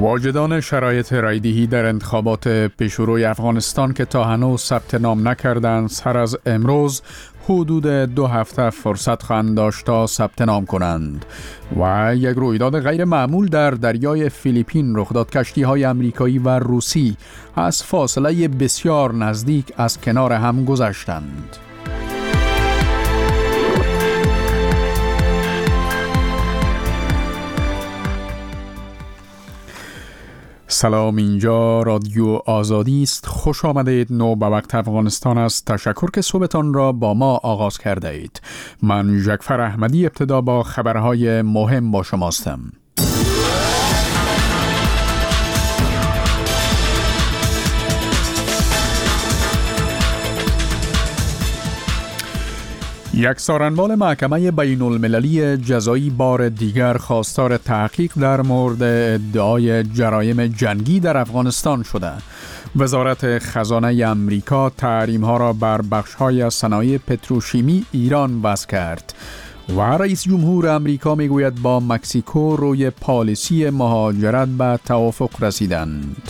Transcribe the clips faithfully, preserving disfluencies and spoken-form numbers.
واجدان شرایط رایدهی در انتخابات پیشروی افغانستان که تا هنوز ثبت نام نکردند سر از امروز حدود دو هفته فرصت خواهند داشت تا ثبت نام کنند و یک رویداد غیر معمول در دریای فیلیپین رخ داد. کشتی‌های آمریکایی و روسی از فاصله بسیار نزدیک از کنار هم گذشتند. سلام، اینجا رادیو آزادی است. خوش آمدید. نو به وقت افغانستان است. تشکر که صبحتان را با ما آغاز کرده اید. من جعفر احمدی ابتدا با خبرهای مهم با شماستم. یک سارنوال محکمه بین المللی جزایی بار دیگر خواستار تحقیق در مورد ادعای جرایم جنگی در افغانستان شده. وزارت خزانه امریکا تحریم‌ها را بر بخش‌های از صنایع پتروشیمی ایران وضع کرد و رئیس جمهور امریکا میگوید با مکزیکو روی پالیسی مهاجرت به توافق رسیدند.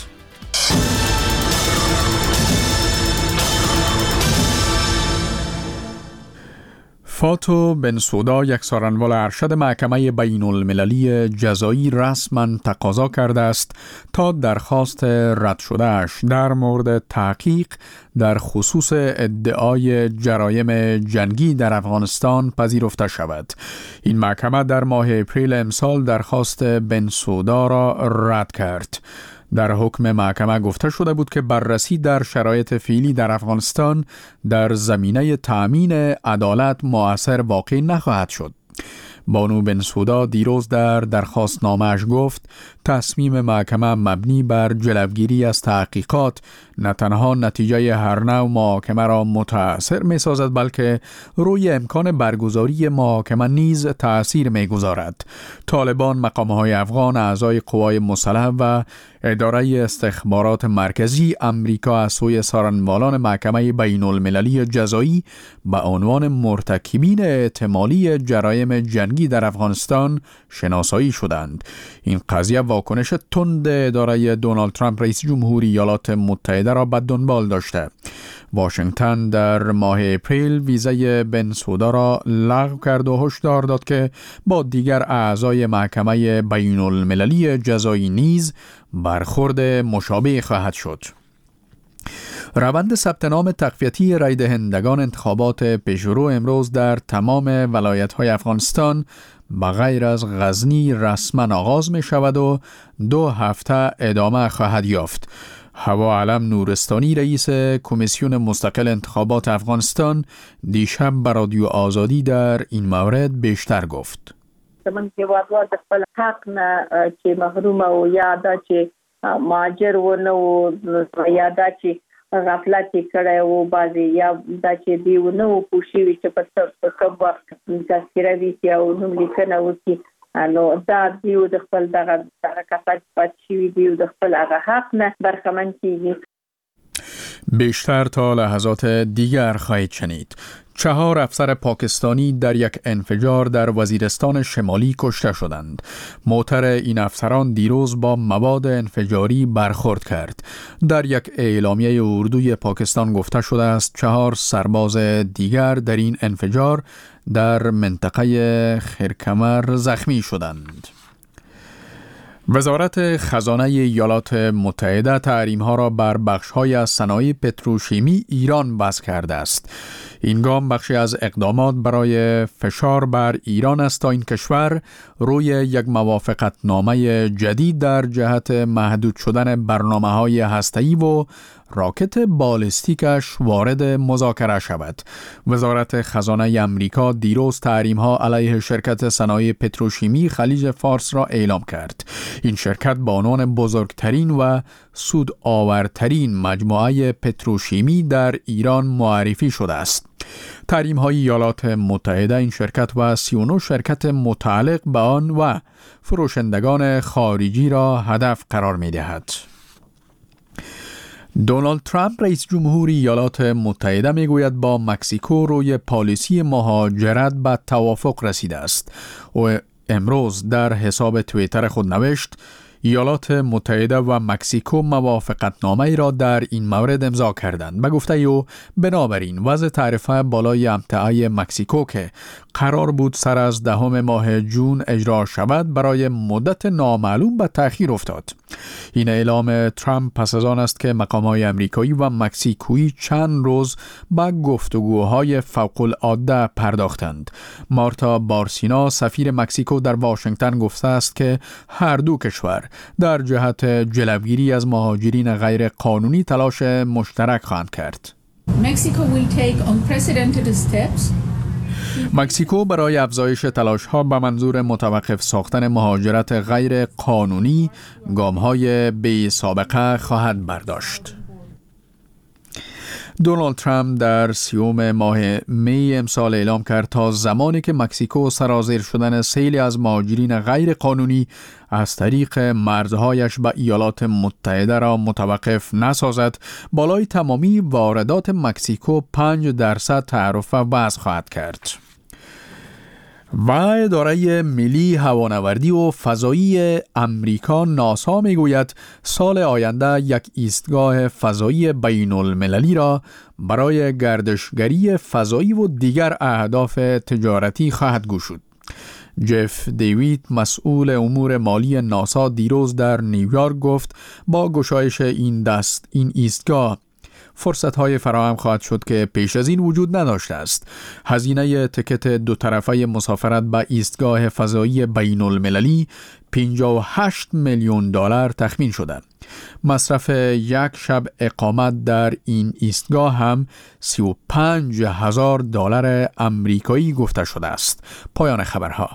فاتو بنسودا، یک سارنوال ارشد محکمه بین المللی جزایی، رسما تقاضا کرده است تا درخواست رد شدهش در مورد تحقیق در خصوص ادعای جرایم جنگی در افغانستان پذیرفته شود. این محکمه در ماه اپریل امسال درخواست بنسودا را رد کرد. در حکم محکمه گفته شده بود که بررسی در شرایط فعلی در افغانستان در زمینه تأمین عدالت مؤثر واقع نخواهد شد. بانو بنسودا دیروز در درخواست نامه‌اش گفت تصمیم محکمه مبنی بر جلوگیری از تحقیقات نه تنها نتیجه هر نوع محاکمه را متأثر می سازد بلکه روی امکان برگزاری محاکمه نیز تأثیر می گذارد. طالبان، مقام‌های افغان، اعضای قوای مسلح و اداره استخبارات مرکزی امریکا از سوی سارنوالان محکمه بین المللی جزایی به عنوان مرتکبین احتمالی جرایم جنگی در افغانستان شناسایی شدند. این قضیه واکنش تند اداره دونالد ترامپ رئیس جمهوری ایالات متحده را به دنبال داشته. واشنگتن در ماه اپریل ویزای بنسودا را لغو کرد و هشدار داد که با دیگر اعضای محکمه بین المللی جزایی نیز برخورد مشابه خواهد شد. روند ثبت نام تقویتی رای دهندگان انتخابات پیشرو امروز در تمام ولایت‌های افغانستان به غیر از غزنی رسما آغاز می شود و دو هفته ادامه خواهد یافت. هوا علم نورستانی، رئیس کمیسیون مستقل انتخابات افغانستان، دیشب به رادیو آزادی در این مورد بیشتر گفت. من هیوادوال د خپل حق نه چې محروم او یا دا چې مهاجر و نه او یا دا چې غفلت کړی و بعضې یا دا چې دی و نه و پوه شوي چې په کوم وخت تذکره ویسي او نوم لیکنه وکړي، نو دا دیو د خپل دغه دغه کسات پاتې شوي دیو د خپل هغه حق نه برخمن کیږي. بیشتر تا لحظات دیگر خواهید شنید. چهار افسر پاکستانی در یک انفجار در وزیرستان شمالی کشته شدند. موتر این افسران دیروز با مواد انفجاری برخورد کرد. در یک اعلامیه اردوی پاکستان گفته شده است چهار سرباز دیگر در این انفجار در منطقه خرکمر زخمی شدند. وزارت خزانه ایالات متحده تحریم‌ها را بر بخش‌های از صنایع پتروشیمی ایران وضع کرده است. این گام بخشی از اقدامات برای فشار بر ایران است تا این کشور روی یک موافقتنامه جدید در جهت محدود شدن برنامه‌های هسته‌ای و راکت بالستیکش وارد مذاکره شود. وزارت خزانه امریکا دیروز تحریم‌ها علیه شرکت صنایع پتروشیمی خلیج فارس را اعلام کرد. این شرکت به عنوان بزرگترین و سودآورترین مجموعه پتروشیمی در ایران معرفی شده است. تحریم‌های ایالات متحده این شرکت و سی و نه شرکت متعلق به آن و فروشندگان خارجی را هدف قرار می‌دهد. دونالد ترامپ رئیس جمهوری ایالات متحده میگوید با مکزیکو روی پالیسی مهاجرت به توافق رسیده است. او امروز در حساب توییتر خود نوشت ایالات متحده و مکزیکو موافقتنامه ای را در این مورد امضا کردند. به گفته او بنابراین وضع تعرفه بالای امتعه مکزیکو که قرار بود سر از دهم ماه جون اجرا شود برای مدت نامعلوم به تأخیر افتاد. این اعلام ترامپ پس از آن است که مقام‌های آمریکایی و مکزیکویی چند روز به گفتگوهای فوق العاده پرداختند. مارتا بارسینا سفیر مکزیکو در واشنگتن گفته است که هر دو کشور در جهت جلوگیری از مهاجرین غیر قانونی تلاش مشترک خواهند کرد. Mexico will take unprecedented steps. مکزیکو برای افزایش تلاش‌ها به منظور متوقف ساختن مهاجرت غیر قانونی گام‌های بی سابقه خواهد برداشت. دونالد ترامپ در سیوم ماه می امسال اعلام کرد تا زمانی که مکزیکو سرازیر شدن سیلی از مهاجرین غیر قانونی از طریق مرزهایش به ایالات متحده را متوقف نسازد، بالای تمامی واردات مکزیکو پنج درصد تعرفه وضع خواهد کرد. و اداره ملی هوانوردی و فضایی امریکا ناسا میگوید سال آینده یک ایستگاه فضایی بین المللی را برای گردشگری فضایی و دیگر اهداف تجارتی خواهد گشود. جف دیوید مسئول امور مالی ناسا دیروز در نیویورک گفت با گشایش این دست این ایستگاه فرصت‌های فراهم خواهد شد که پیش از این وجود نداشته است. هزینه تکت دو طرفه مسافرت به ایستگاه فضایی بین المللی پنجاه و هشت میلیون دلار تخمین شده. مصرف یک شب اقامت در این ایستگاه هم سی و پنج هزار دلار آمریکایی گفته شده است. پایان خبرها.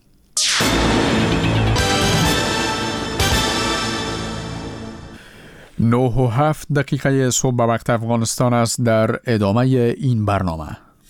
نه و هفت دقیقه صبح به وقت افغانستان است. در ادامه این برنامه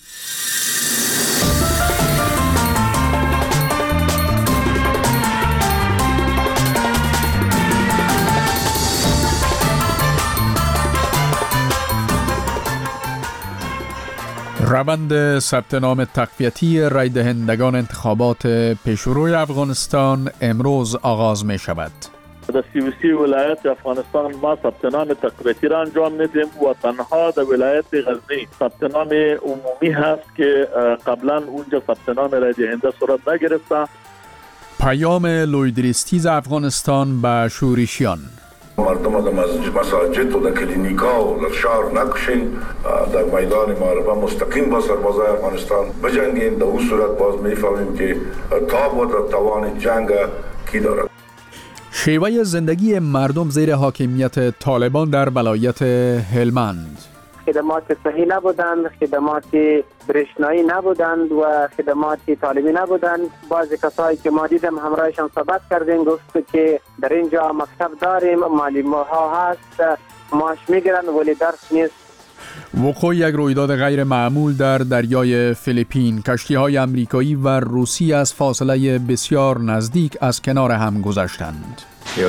روند ثبت نام تقویتی رای دهندگان انتخابات پیشروی افغانستان امروز آغاز می شود. در سی و سی ولایت افغانستان ما ثبت نام تقویتی را انجام میدیم و تنها در ولایت غزنی ثبت نام عمومی هست که قبلا اونجا ثبت نام رای دهنده صورت نگرفته. پیام لویدریستیز افغانستان به شورشیان: مردم در مساجد و در کلینیکا و در شهر نکشین، در میدان معرکه مستقیم با سربازای افغانستان بجنگین. در اون صورت باز میفهمیم که تاب و توان جنگ کی دارد. شیوه زندگی مردم زیر حاکمیت طالبان در ولایت هلمند: خدمات صحی نبودند، خدمات برشنایی نبودند و خدمات طالبی نبودند. بعضی کسایی که ما دیدم همراهشان صحبت کردیم گفت که در اینجا مکتب داریم، معلم ها هست، معاش میگیرن ولی درس نیست. وقوع یک رویداد غیر معمول در دریای فیلیپین: کشتی‌های آمریکایی و روسی از فاصله بسیار نزدیک از کنار هم گذشتند.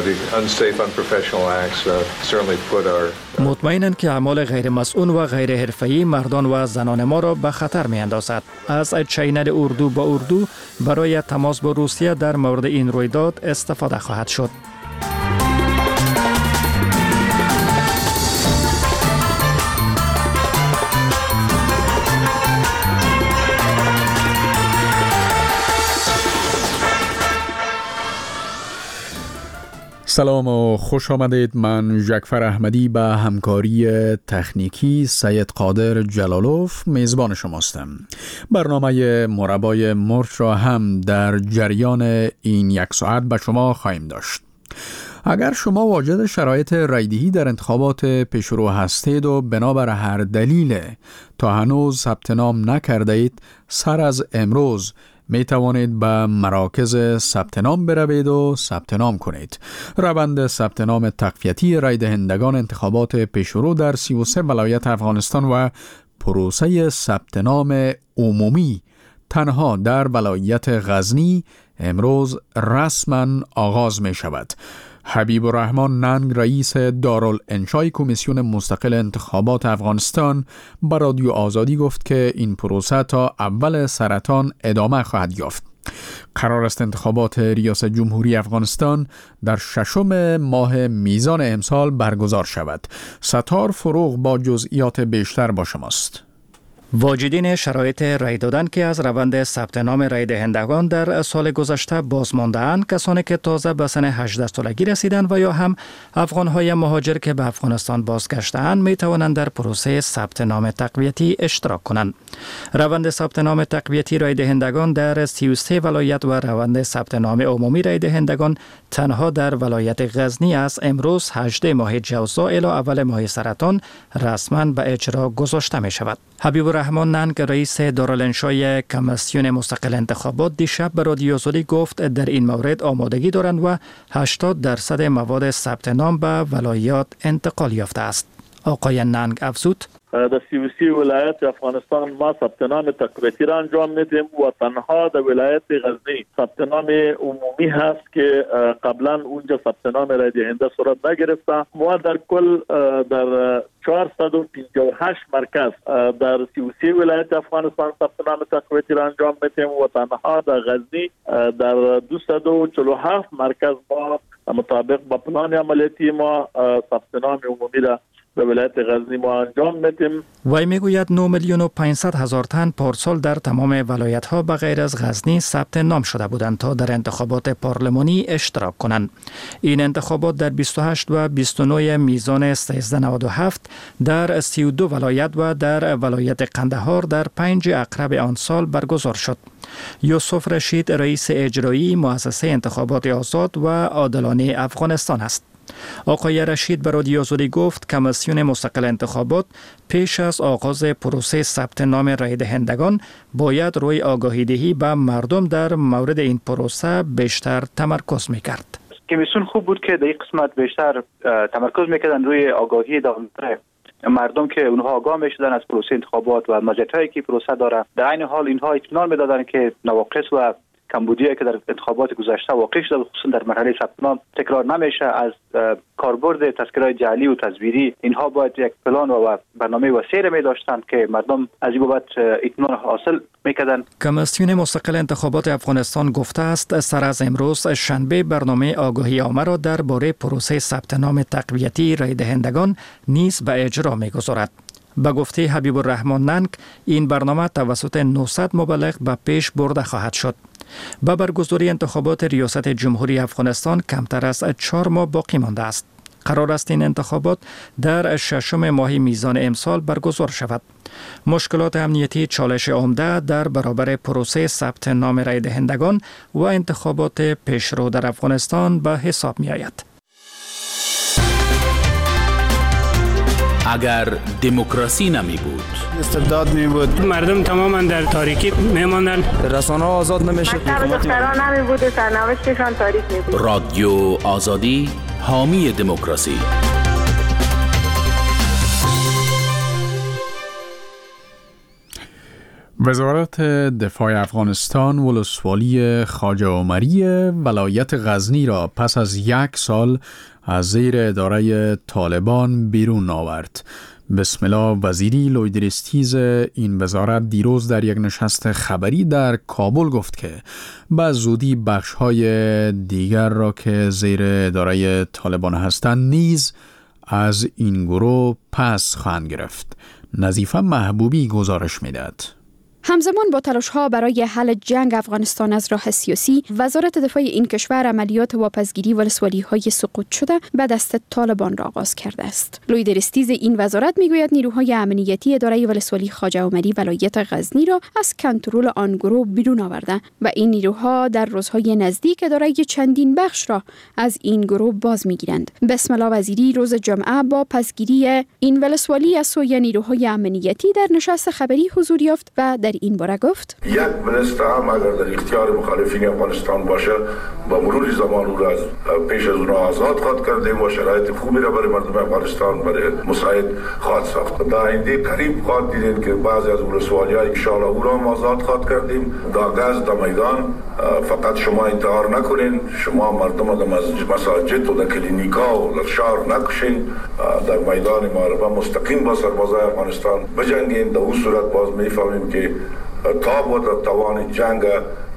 مطمئنند که اعمال غیر مسئول و غیر حرفه‌ای مردان و زنان ما را به خطر می‌اندازد. از چینل اردو با اردو برای تماس با روسیه در مورد این رویداد استفاده خواهد شد. سلام و خوش آمدید. من ژکفر احمدی به همکاری تکنیکی سید قادر جلالوف میزبان شماستم. برنامه مربای مرچ را هم در جریان این یک ساعت به شما خواهیم داشت. اگر شما واجد شرایط رایدهی در انتخابات پیشرو هستید و بنابر هر دلیل تا هنوز ثبت نام نکرده اید، سر از امروز می توانید به مراکز ثبت نام بروید و ثبت نام کنید. روند ثبت نام تقویتی رای دهندگان انتخابات پیشرو در سی و سه ولایت افغانستان و پروسه ثبت نام عمومی تنها در ولایت غزنی امروز رسما آغاز می شود. حبیب الرحمن ننگ رئیس دارالانشای کمیسیون مستقل انتخابات افغانستان به رادیو آزادی گفت که این پروسه تا اول سرطان ادامه خواهد یافت. قرار است انتخابات ریاست جمهوری افغانستان در ششم ماه میزان امسال برگزار شود. ستار فروغ با جزئیات بیشتر با شماست. واجدین شرایط رای دادن که از روند ثبت نام رای دهندگان در سال گذشته باز مانده‌اند، کسانی که تازه به سن هجده سالگی رسیدند و یا هم افغان‌های مهاجر که به افغانستان بازگشته‌اند می توانند در پروسه ثبت نام تقویتی اشتراک کنند. روند ثبت نام تقویتی رای دهندگان در سی و سه ولایت و روند ثبت نام عمومی رای دهندگان تنها در ولایت غزنی از امروز هجده ماه جوزا الی اول ماه سرطان رسما به اجرا گذاشته می شود. حبیب الرحمن ننگ رئیس دارالانشای کمیسیون مستقل انتخابات دیشب به رادیو آزادی گفت در این مورد آمادگی دارند و هشتاد درصد مواد ثبت نام به ولایات انتقال یافته است. آقای ننگ افزود: در سی و سه ولایت افغانستان ما ثبت نام تقویتی را انجام میدیم و تنها در ولایت غزنی ثبت نام عمومی هست که قبلا اونجا ثبت نام رای دهنده صورت نگرفته. ما در کل در چهارصد و پنجاه و هشت مرکز در سی و سه ولایت افغانستان ثبت نام تقویتی را انجام میدیم و تنها در غزنی در دویست و چهل و هفت مرکز ما مطابق با پلان عملیاتی ما ثبت نام عمومی را به ولایت غزنی ما انجام میدیم. وی میگوید نه میلیون و پانصد هزار تن پارسال در تمام ولایت ها بغیر از غزنی ثبت نام شده بودند تا در انتخابات پارلمانی اشتراک کنند. این انتخابات در بیست و هشت و بیست و نه میزان سیزده نود و هفت در سی و دو ولایت و در ولایت قندهار در پنج اقرب آن سال برگزار شد. یوسف رشید رئیس اجرایی مؤسسه انتخابات آزاد و عادلانه افغانستان است. آقای رشید به رادیو آزادی گفت کمیسیون مستقل انتخابات پیش از آغاز پروسه ثبت نام رای دهندگان باید روی آگاهی دهی به مردم در مورد این پروسه بیشتر تمرکز میکرد. کمیسیون خوب بود که در این قسمت بیشتر تمرکز میکردن روی آگاهی دامن‌تر مردم که اونها آگاه میشدن از پروسه انتخابات و مزیت‌هایی که پروسه داره. در عین حال اینها اطمینان میدادن که نواقص و کمبودی که در انتخابات گذشته واقع شده خصوصا در مرحله ثبت نام تکرار نمیشه. از کاربرد تذکره‌های جعلی و تصویری اینها باید یک پلان و برنامه وسیع می داشتند که مردم از این بابت اطمینان حاصل میکردند. کمیسیون مستقل انتخابات افغانستان گفته است سر از امروز شنبه برنامه آگاهی عامه را درباره پروسه ثبت نام تقویتی رای دهندگان نیز به اجرا میگذارد. به گفته حبیب الرحمن ننگ این برنامه توسط نهصد مبلغ به پیش برده خواهد شد. با برگزاری انتخابات ریاست جمهوری افغانستان کمتر از چهار ماه باقی مانده است. قرار است این انتخابات در ششم ماه میزان امسال برگزار شود. مشکلات امنیتی چالش عمده در برابر پروسه ثبت نام رای دهندگان و انتخابات پیشرو در افغانستان به حساب می آید. اگر دموکراسی نمی بود، استبداد می بود، مردم تماما در تاریکی می ماندند، رسانه ها آزاد نمی شد، دختران نمی بود، سرنوشتشان تاریک می بود. رادیو آزادی حامی دموکراسی. وزارت دفاع افغانستان ولسوالی خواجه عمری ولایت غزنی را پس از یک سال از زیر اداره طالبان بیرون آورد. بسم الله وزیری لویدرستیز این وزارت دیروز در یک نشست خبری در کابل گفت که به زودی بخش‌های دیگر را که زیر اداره طالبان هستند نیز از این گروه پس خواهند گرفت. نظیفه محبوبی گزارش می‌دهد. همزمان با تلاش‌ها برای حل جنگ افغانستان از راه سیاسی، وزارت دفاع این کشور عملیات واپسگیری ولسوالی‌های سقوط شده به دست طالبان را آغاز کرده است. لویدرستیز این وزارت میگوید نیروهای امنیتی اداره ولسوالی خواجه عمری ولایت غزنی را از کنترل آن گروه بیرون آورده و این نیروها در روزهای نزدیک اداره چندین بخش را از این گروه باز میگیرند. بسم الله وزیری روز جمعه با پسگیری این ولسوالی از سوی نیروهای امنیتی در نشست خبری حضور یافت و در این باره گفت یک منستر هم اگر در اختیار مخالفین افغانستان باشه با مرور زمان او را پیش از اونها آزاد خواهد کردیم و شرایط خوبی را برای مردم افغانستان برای مساعد خواهد ساخت. در آینده قریب خواهد دیدید که بعضی از ولسوالی‌ها ان شاء الله او را آزاد خواهد کردیم. در گاز در میدان فقط شما انتحار نکنین، شما مردم را در مساجد و در کلینیکا و در شهر نکشین، در میدان معرکه مستقیم با سربازای افغانستان بجنگین. در اون صورت باز میفهمیم که تاب و توان جنگ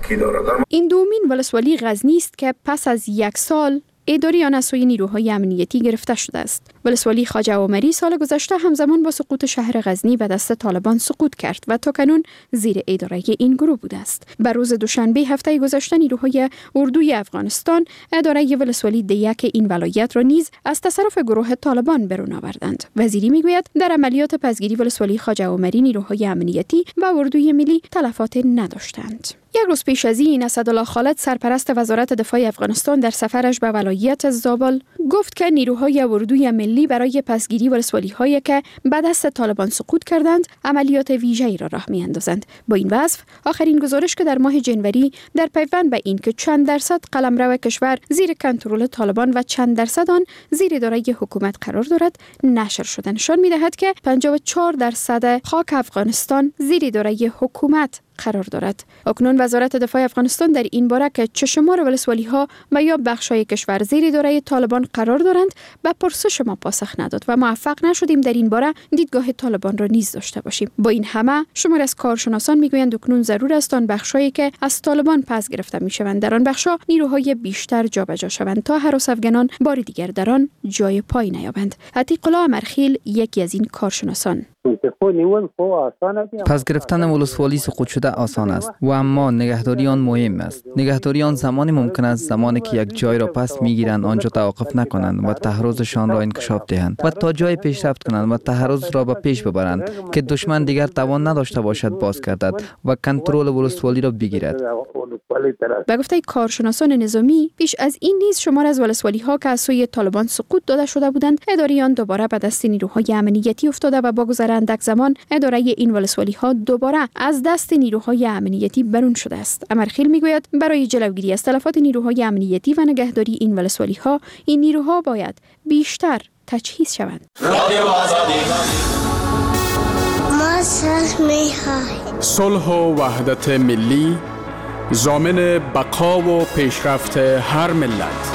کی دارد. این دومین ولسوالی غزنی است که پس از یک سال اداره آن از سوی نیروهای امنیتی گرفته شده است. ولسوالی خواجه عمری سال گذشته همزمان با سقوط شهر غزنی به دست طالبان سقوط کرد و تاکنون زیر اداره این گروه بوده است. بر روز دوشنبه هفته گذشته نیروهای اردوی افغانستان اداره ولسوالی دیک این ولایت را نیز از تصرف گروه طالبان برون آوردند. وزیری میگوید در عملیات پسگیری ولسوالی خواجه عمری نیروهای امنیتی و اردوی ملی تلفات نداشتند. یک روز پیش از این اسدالله خالد سرپرست وزارت دفاع افغانستان در سفرش به ولایت زابل گفت که نیروهای اردوی ملی برای پسگیری ولسوالی‌هایی که به دست طالبان سقوط کردند عملیات ویژه‌ای را راه می‌اندازند. با این وصف آخرین گزارش که در ماه جنوری در پیوند به این که چند درصد قلمرو کشور زیر کنترل طالبان و چند درصد آن زیر اداره حکومت قرار دارد نشر شده نشان می‌دهد که پنجاه و چهار درصد خاک افغانستان زیر اداره حکومت قرار دارد. اکنون وزارت دفاع افغانستان در این باره که چه شمار ولسوالی‌ها و یا بخش‌های کشور زیر اداره طالبان قرار دارند به پرسش ما پاسخ نداد و موفق نشدیم در این باره دیدگاه طالبان را نیز داشته باشیم. با این همه شمار از کارشناسان میگویند اکنون ضرور است آن بخش‌هایی که از طالبان پس گرفته میشوند در آن بخش‌ها نیروهای بیشتر جابجا شوند تا هراس افغانان بار دیگر در آن جای پای نیابند. عتیق الله امرخیل یکی از این کارشناسان: پس گرفتن ولسوالی سقوط شده آسان است و اما نگهداری آن مهم است. نگهداری آن زمانی ممکن است زمانی که یک جای را پس میگیرند آنجا توقف نکنند و تحرزشان را انکشاف دهند و تا جای پیشرفت کنند و تحرز را به پیش ببرند که دشمن دیگر توان نداشته باشد باز گردد و کنترل ولسوالی را بگیرد. به گفته کارشناسان نظامی پیش از این نیز شمار از ولسوالی‌ها که از سوی طالبان سقوط داده شده بودند اداره آن دوباره به دست نیروهای امنیتی افتاده و با گذر اندک زمان اداره این ولسوالی‌ها دوباره از دست نیروهای امنیتی برون شده است. امرخیل میگوید برای جلوگیری از تلفات نیروهای امنیتی و نگهداری این ولسوالی‌ها این نیروها باید بیشتر تجهیز شوند. صلح و وحدت ملی ضامن بقا و پیشرفت هر ملت.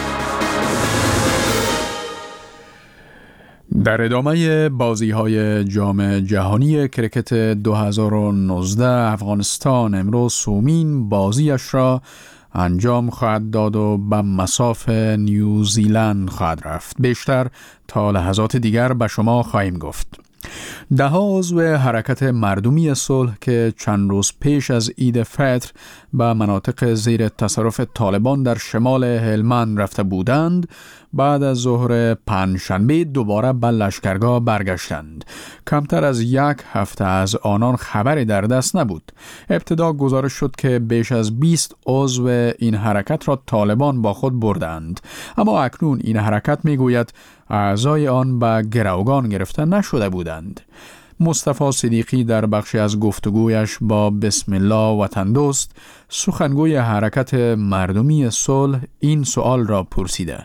در ادامه بازی‌های جام جهانی کرکت دو هزار و نوزده افغانستان امروز سومین بازیش را انجام خواهد داد و به مصاف نیوزیلند خواهد رفت. بیشتر تا لحظات دیگر به شما خواهیم گفت. ده ها عضو حرکت مردمی صلح که چند روز پیش از عید فطر به مناطق زیر تصرف طالبان در شمال هلمند رفته بودند بعد از ظهر پنجشنبه دوباره به لشکرگاه برگشتند. کمتر از یک هفته از آنان خبری در دست نبود. ابتدا گزارش شد که بیش از بیست عضو این حرکت را طالبان با خود بردند، اما اکنون این حرکت میگوید اعضای آن به گروگان گرفته نشده بودند. مصطفی صدیقی در بخشی از گفتگویش با بسم الله وطن دوست سخنگوی حرکت مردمی صلح این سوال را پرسیده: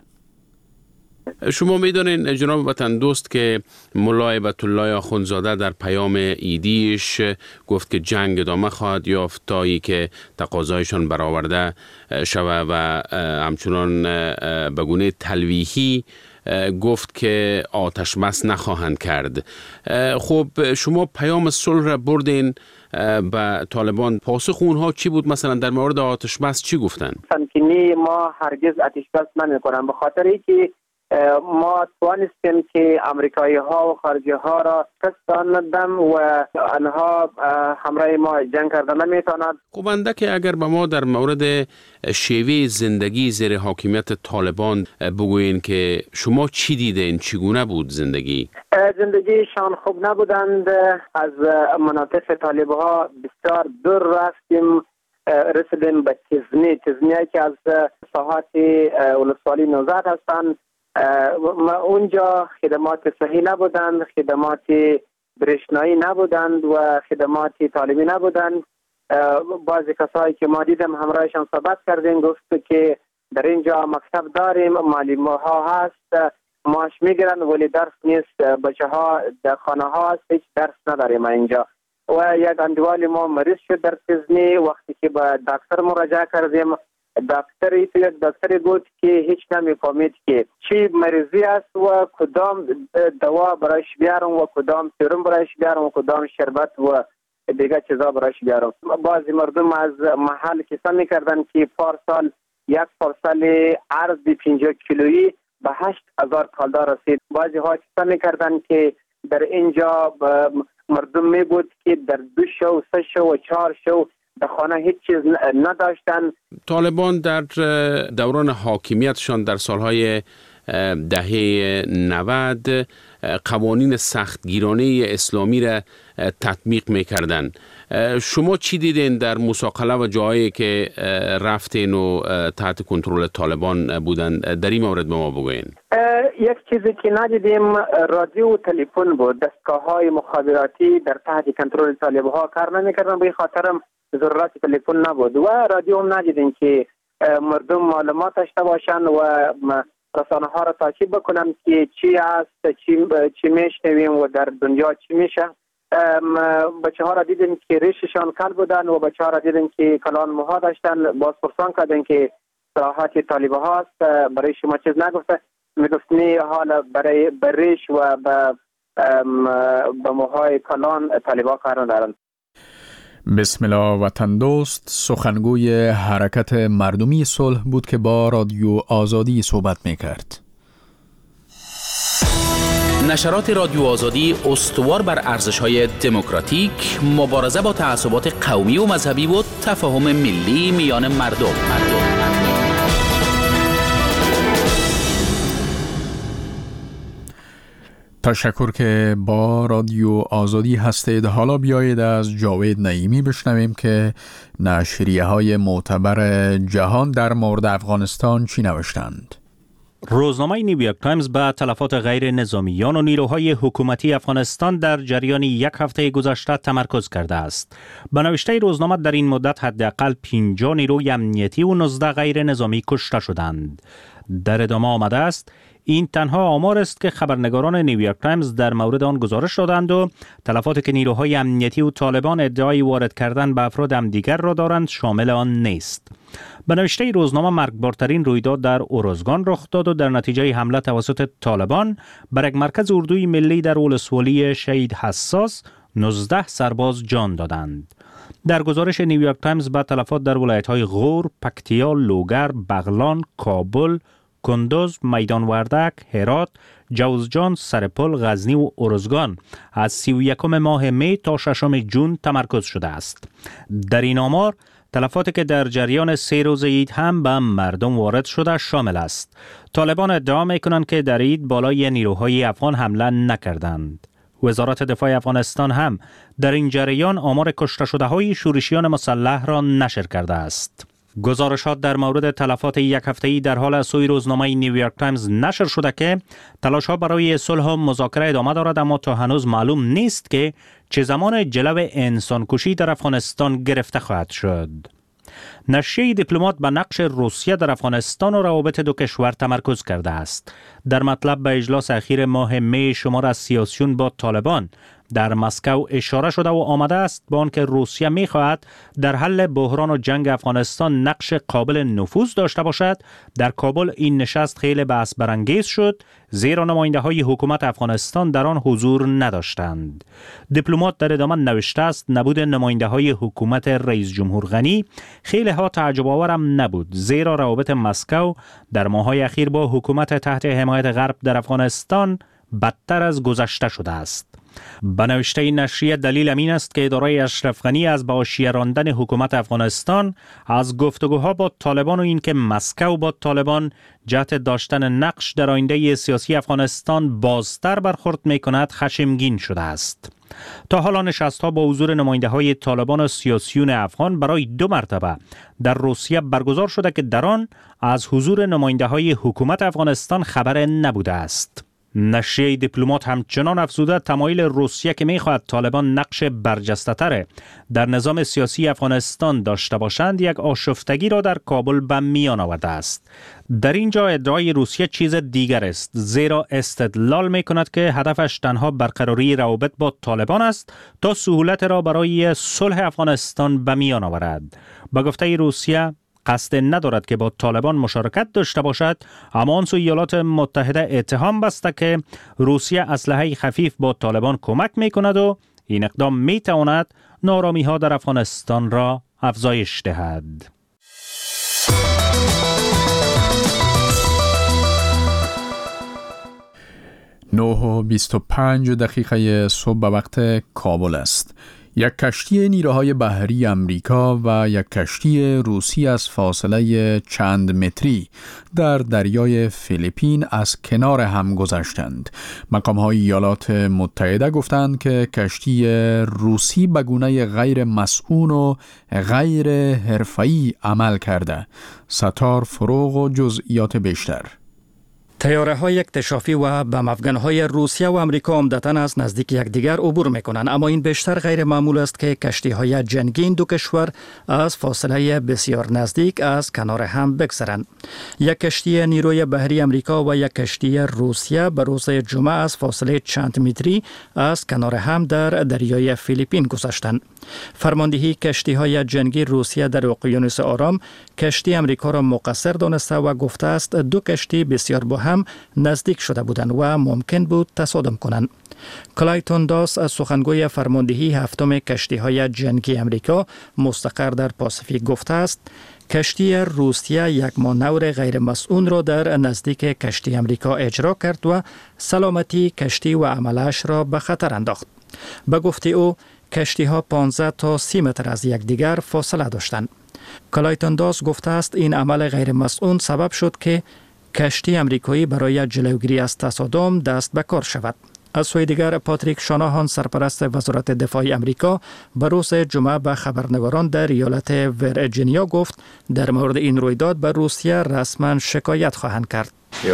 شما میدونین جناب وطن دوست که ملا هیبت الله آخوندزاده در پیام عیدیش گفت که جنگ ادامه خواهد یافت تا ای که تقاضایشان برآورده شود و همچنان به گونه تلویحی گفت که آتش بس نخواهند کرد. خب شما پیام صلح را بردین به طالبان، پاسخ اونها چی بود؟ مثلا در مورد آتش بس چی گفتن؟ تمکینی ما هرگز آتش بس نمی‌کنیم، به خاطر اینکه ما توانستیم که امریکایی ها و خارجی ها را کستان ندم و آنها همراه ما جنگ کردن نمیتواند. خب اندک اگر به ما در مورد شیوه زندگی زیر حاکمیت طالبان بگوین که شما چی دیدین، چگونه بود زندگی؟ زندگیشان خوب نبودند. از مناطق طالب ها بسیار دور رفتیم، رسیدیم به تزنی تزنی که از ساحات ولسوالی نوزاد هستند. اونجا خدمات صحی نبودند، خدمات برشنایی نبودند و خدمات تعلیمی نبودند. بعضی کسایی که ما دیدم همراهشان صحبت کردیم گفت که در اینجا مکتب داریم، معلم ها هست، معاش میگیرن ولی درس نیست، بچه ها در خانه ها هست، هیچ درس نداریم اینجا. و یک اندوال ما مریض شد در تزنی. وقتی که به دکتر مراجعه کردیم، دکتری تو یک دکتری بود که هیچ نمیفهمید که چی مریضی است و کدام دوا برایش بیارم و کدام سرم برایش بیارم و کدام شربت و دیگه چیزا برایش بیارم. بعضی مردم از محل کسا میکردن که پارسال یک پارسال ارز پنجاه کیلویی به هشت هزار کالدا رسید. بعضی ها کسا میکردن که در اینجا مردم می بود که در دو شو، سه شو و چهار شو در خانه هیچ چیز نداشتن. طالبان در دوران حاکمیتشان در سالهای دهه نود قوانین سختگیرانه اسلامی را تطبیق میکردن. شما چی دیدین در مساقله و جایی که رفتین و تحت کنترل طالبان بودن؟ در این مورد به ما بگوین. یک چیزی که ندیدیم رادیو و تلفن بود. دستگاه های مخابراتی در تحت کنترل طالب ها کار نمیکردن، به خاطرم ضرورت تلفن نبود و رادیو هم ندیدیم که مردم معلومات داشته باشن و رسانه ها را تعقیب بکنم که چی است، چی چی میشنویم و در دنیا چی میشه. بچه ها را دیدیم که ریششان کل بودن و بچه ها را دیدیم که کلان موها داشتن. باز پرسان کردن که صراحت طالبه هاست، برای شما چیز نگفته. میگفتنی حالا برای بریش و به موهای کلان طالبه ها کار ندارن. بسم الله وطن دوست سخنگوی حرکت مردمی صلح بود که با رادیو آزادی صحبت میکرد. نشرات رادیو آزادی استوار بر ارزش‌های دموکراتیک، مبارزه با تعصبات قومی و مذهبی و تفاهم ملی میان مردم. مردم. تشکر که با رادیو آزادی هستید. حالا بیایید از جاوید نعیمی بشنویم که نشریه های معتبر جهان در مورد افغانستان چی نوشتند. روزنامه نیویورک تایمز به تلفات غیر نظامیان و نیروهای حکومتی افغانستان در جریان یک هفته گذشته تمرکز کرده است. به نوشته روزنامه در این مدت حداقل پنجاه نیروی امنیتی و نوزده غیر نظامی کشته شدند. در ادامه آمده است این تنها آمار است که خبرنگاران نیویورک تایمز در مورد آن گزارش دادند و تلفاتی که نیروهای امنیتی و طالبان ادعای وارد کردن به افراد همدیگر را دارند شامل آن نیست. به نوشته روزنامه مرگبارترین رویداد در اروزگان رخ داد و در نتیجه حمله توسط طالبان بر یک مرکز اردوی ملی در ولسوالی شهید حساس نوزده سرباز جان دادند. در گزارش نیویورک تایمز به تلفات در ولایت‌های غور، پکتیا، لوگر، بغلان، کابل، کندوز، میدان وردک، هرات، جوزجان، سرپل، غزنی و ارزگان از سی و یکم ماه می تا ششم جون تمرکز شده است. در این آمار تلفاتی که در جریان سه روز عید هم به مردم وارد شده شامل است. طالبان ادعا می‌کنند که در عید بالای نیروهای افغان حمله نکردند. وزارت دفاع افغانستان هم در این جریان آمار کشته شده های شورشیان مسلح را نشر کرده است. گزارشات در مورد تلفات یک هفته‌ای در حال از سوی روزنامه نیویورک تایمز نشر شده که تلاش‌ها برای صلح و مذاکره ادامه دارد، اما تا هنوز معلوم نیست که چه زمان جلو انسانکشی در افغانستان گرفته خواهد شد. نشریه دیپلمات به نقش روسیه در افغانستان و روابط دو کشور تمرکز کرده است. در مطلب به اجلاس اخیر ماه می شمار از سیاسیون با طالبان در مسکو اشاره شده و آمده است با آنکه روسیه می‌خواهد در حل بحران و جنگ افغانستان نقش قابل نفوذ داشته باشد. در کابل این نشست خیلی بحث برانگیز شد، زیرا نماینده‌های حکومت افغانستان در آن حضور نداشتند. دیپلمات در ادامه نوشته است نبود نماینده‌های حکومت رئیس جمهور غنی خیلی ها تعجب آورم نبود، زیرا روابط مسکو در ماه‌های اخیر با حکومت تحت حمایت غرب در افغانستان بدتر از گذشته شده است. به نوشته این نشریه دلیل امین است که اداره اشرف غنی از به حاشیه راندن حکومت افغانستان از گفتگوها با طالبان و اینکه مسکو با طالبان جهت داشتن نقش در آینده سیاسی افغانستان بازتر برخورد می‌کند خشمگین شده است. تا حالا نشست‌ها با حضور نماینده‌های طالبان و سیاسیون افغان برای دو مرتبه در روسیه برگزار شده که در آن از حضور نماینده‌های حکومت افغانستان خبر نبوده است. نشریه دیپلمات همچنان افزوده تمایل روسیه که می‌خواهد طالبان نقش برجسته‌تر در نظام سیاسی افغانستان داشته باشند یک آشفتگی را در کابل به میان آورده است. در اینجا ادعای روسیه چیز دیگر است، زیرا استدلال می‌کند که هدفش تنها برقراری روابط با طالبان است تا سهولت را برای صلح افغانستان به میان آورد. به گفته روسیه قصد ندارد که با طالبان مشارکت داشته باشد، اما آن سوی ایالات متحده اتهام بسته که روسیه اسلحه خفیف با طالبان کمک می کند و این اقدام می تواند نارامی ها در افغانستان را افزایش دهد. نه و بیست و پنج دقیقه صبح به وقت کابل است. یک کشتی نیروهای بحری امریکا و یک کشتی روسی از فاصله چند متری در دریای فیلیپین از کنار هم گذشتند. مقام‌های ایالات متحده گفتند که کشتی روسی به گونه غیر مسئول و غیر حرفه‌ای عمل کرده. ستار فروغ و جزئیات بیشتر. طیاره های اکتشافی و بم افغان های روسیه و امریکا عمدتاً از نزدیک یکدیگر عبور میکنند، اما این بیشتر غیر معمول است که کشتی های جنگی این دو کشور از فاصله بسیار نزدیک از کنار هم بگذرند. یک کشتی نیروی بحری امریکا و یک کشتی روسیه به روز جمعه از فاصله چند متری از کنار هم در دریای فیلیپین گذشتند. فرماندهی کشتی های جنگی روسیه در اقیانوس آرام کشتی امریکا را مقصر دانسته و گفته است دو کشتی بسیار با هم نزدیک شده بودند و ممکن بود تصادم کنند. کلایتون داس از سخنگوی فرماندهی هفتم کشتی های جنگی امریکا مستقر در پاسیفیک گفته است کشتی روسیه یک مانور غیر مسئول را در نزدیک کشتی امریکا اجرا کرد و سلامتی کشتی و عملش را به خطر انداخت. به گفته او کشتی ها پانزده تا سی متر از یکدیگر فاصله داشتند. کلایتون داس گفته است این عمل غیر مسئول سبب شد که کشتی امریکایی برای جلوگیری از تصادم دست به کار شود. از سوی دیگر پاتریک شاناهان سرپرست وزارت دفاع امریکا به روز جمعه به خبرنگاران در ایالت ویرجینیا گفت در مورد این رویداد به روسیه رسما شکایت خواهند کرد.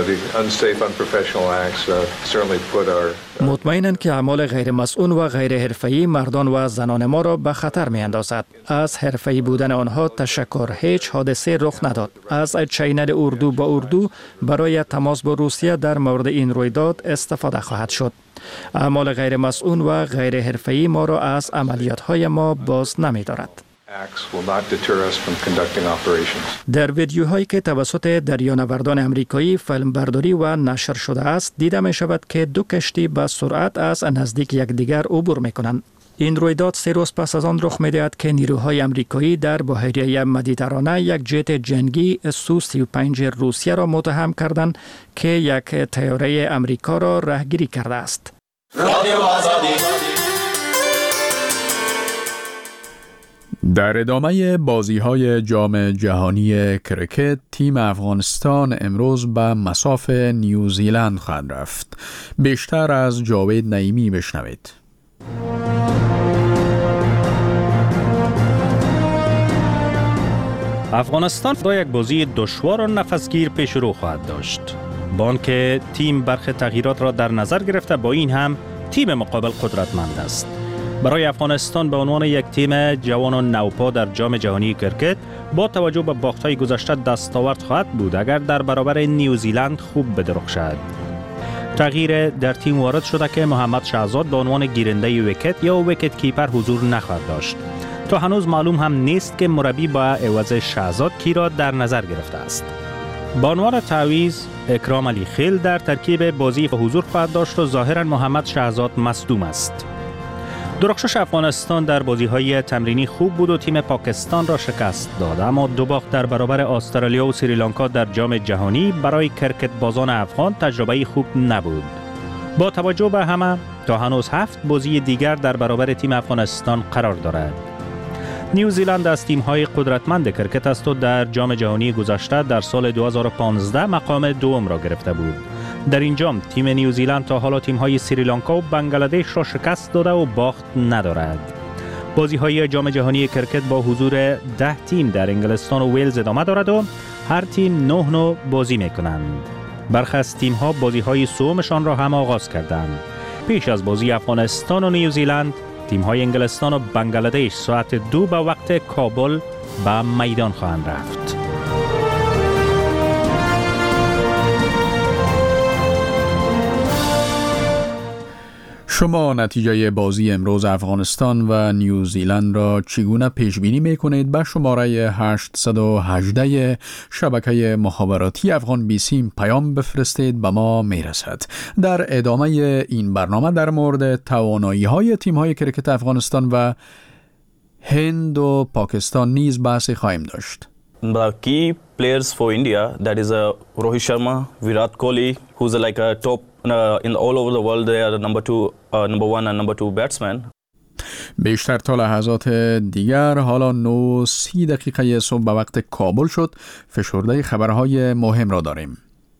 مطمئنند که اعمال غیر مسئول و غیر حرفه‌ای مردان و زنان ما را به خطر می اندازد. از حرفه‌ای بودن آنها تشکر، هیچ حادثه رخ نداد. از چینل اردو با اردو برای تماس با روسیه در مورد این رویداد استفاده خواهد شد. اعمال غیر مسئول و غیر حرفه‌ای ما را از عملیات‌های ما باز نمی دارد. در ویدیوهایی که توسط دریانوردان امریکایی فیلم برداری و نشر شده است دیده می شود که دو کشتی با سرعت از نزدیک یکدیگر عبور می کنند. این رویداد سه روز پس از آن رخ می دهد که نیروهای امریکایی در بحیره مدیترانه یک جت جنگی سو سی و پنج روسیه را متهم کردند که یک طیاره امریکا را راهگیری کرده است. در ادامه بازی‌های جام جهانی کرکت تیم افغانستان امروز به مصاف نیوزیلند خواهد رفت. بیشتر از جاوید نعیمی بشنوید. افغانستان با یک بازی دشوار و نفسگیر پیش رو خواهد داشت. با آنکه تیم برخی تغییرات را در نظر گرفته، با این هم تیم مقابل قدرتمند است. برای افغانستان به عنوان یک تیم جوان و نوپا در جام جهانی کرکت با توجه به باخت‌های گذشته دستاورد خواهد بود اگر در برابر نیوزیلند خوب بدرخشد. تغییر در تیم وارد شده که محمد شهزاد به عنوان گیرنده ویکت یا ویکت کیپر حضور نخواهد داشت. تا هنوز معلوم هم نیست که مربی با عوض شهزاد کی را در نظر گرفته است. با عنوان تعویض اکرام علی خیل در ترکیب بازی حضور خواهد داشت و ظاهرا محمد شهزاد مصدوم است. درخشش افغانستان در بازی‌های تمرینی خوب بود و تیم پاکستان را شکست داد، اما دو باخت در برابر استرالیا و سریلانکا در جام جهانی برای کرکت بازان افغان تجربه خوب نبود. با توجه به همه تا هنوز هفت بازی دیگر در برابر تیم افغانستان قرار دارد. نیوزیلند از تیم‌های قدرتمند کرکت است و در جام جهانی گذشته در سال دو هزار و پانزده مقام دوم را گرفته بود. در این جام تیم نیوزیلند تا حالا تیم‌های سریلانکا و بنگلادش را شکست داده و باخت ندارد. بازی‌های جام جهانی کرکت با حضور ده تیم در انگلستان و ویلز ادامه دارد و هر تیم نه نوع بازی می‌کنند. برخی از تیم‌ها بازی‌های سومشان را هم آغاز کردند. پیش از بازی افغانستان و نیوزیلند، تیم‌های انگلستان و بنگلادش ساعت دو به وقت کابل به میدان خواهند رفت. شما نتیجه بازی امروز افغانستان و نیوزیلند را چگونه پیش بینی می کنید؟ به شماره هشت یک هشت شبکه مخابراتی افغان بیسیم پیام بفرستید، به ما می رسد. در ادامه این برنامه در مورد توانایی های تیم های کرکت افغانستان و هند و پاکستان نیز بحثی خواهیم داشت. The key players for India, that is uh, Rohit Sharma, Virat Kohli, who's like a top uh, in all over the world. They are the number two, uh, number one and number two batsmen. بیشتر تا لحظات دیگر. حالا نو سی دقیقه صبح به وقت کابل شد. فشرده خبرهای مهم را داریم.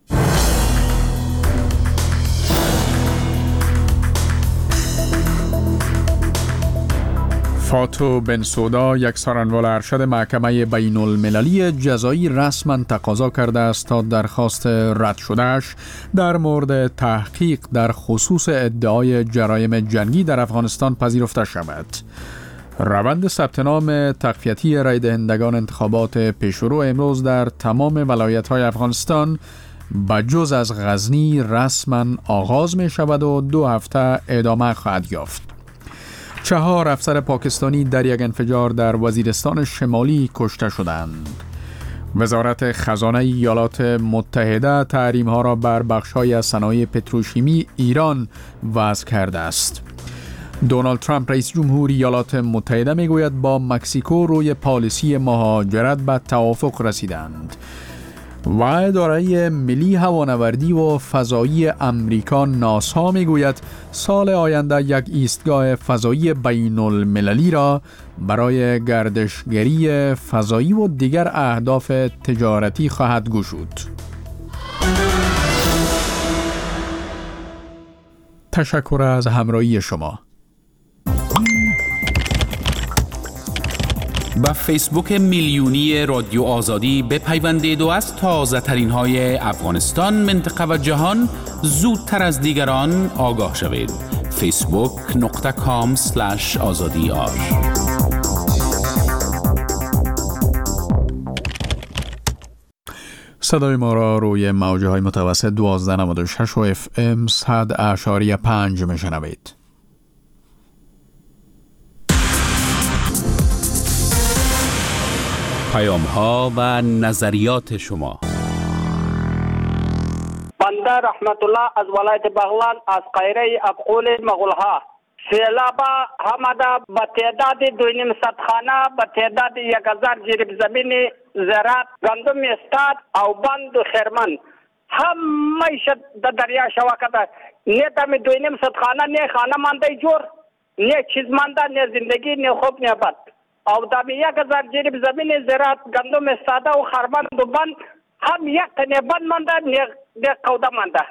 فاتو بنسودا، یک سخنران ارشد محکمه بین المللی جزایی، رسما تقاضا کرده است تا درخواست رد شدهش در مورد تحقیق در خصوص ادعای جرایم جنگی در افغانستان پذیرفته شود. روند ثبت نام تقویتی رای دهندگان انتخابات پیشرو امروز در تمام ولایت‌های افغانستان بجز از غزنی رسما آغاز می شود و دو هفته ادامه خواهد یافت. چهار افسر پاکستانی در یک انفجار در وزیرستان شمالی کشته شدند. وزارت خزانه ایالات متحده تحریم‌ها را بر بخش‌های از صنایع پتروشیمی ایران وضع کرده است. دونالد ترامپ رئیس جمهور ایالات متحده میگوید با مکزیکو روی پالیسی مهاجرت به توافق رسیدند. و اداره ملی هوانوردی و فضایی امریکا ناسا میگوید سال آینده یک ایستگاه فضایی بین المللی را برای گردشگری فضایی و دیگر اهداف تجارتی خواهد گشود. تشکر از همراهی شما. با فیسبوک میلیونی رادیو آزادی بپیوندید و از تازه ترین های افغانستان، منطقه و جهان زودتر از دیگران آگاه شوید. فیسبوک نقطه کام سلش آزادی آر. صدای ما را روی موجه های متوسط دوازده نود و شش و اف ام صد اعشاری پنج میشنوید. پیام ها و نظریات شما. بنده رحمت الله از ولایت بغلان از قیره ابقول مغولها. سیلاب همدا به تعداد دو نیم صد خانه، به تعداد یک هزار جریب زمین زراعت، گندم استاد او بند و خیرمن همه شد در دریا شوا کرده. نه دم دو نیم صد خانه، نه خانه مانده جور، نه چیز مانده، نه زندگی، نه خوب، نه بد. او دا یک هزار جریب زمین زراعت، گندم استاده و خربند و بند هم یک تنه بند مانده، نه قوده مانده.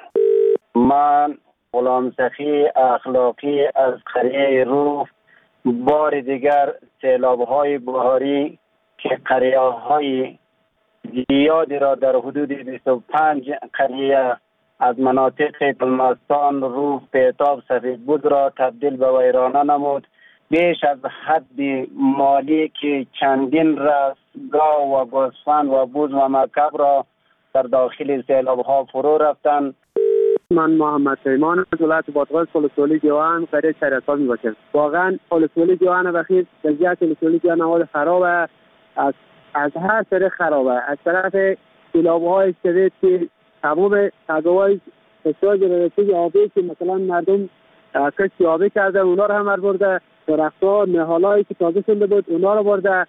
من غلام سخی اخلاقی از قریه روف بار دیگر سیلاب‌های بهاری که قریه‌های زیادی را در حدود بیست و پنج قریه از مناطق تلمستان، روف، پیتاب، سفیدبود را تبدیل به ویرانه نمود. بیش از حد مالی که چندین رستگاه و گوسفند و بوز و مرکب را در داخل سیلاب‌ها فرو رفتند. من محمد پیمان از ولایت بادغیس ولسوالی جوان قریه شهرستان میباشم. واقعا ولسوالی جوان وقتی وضعیت ولسوالی جوان حال خرابه، از از هر طرف خرابه. از طرف سیلاب‌های شدید که تمام تگاوهای فشار جنراتوری آبی که مثلا مردم کشتی آبی کرده اونا رو هم برده، درخت‌ها نهالایی که تازه شده بود اونا رو برده.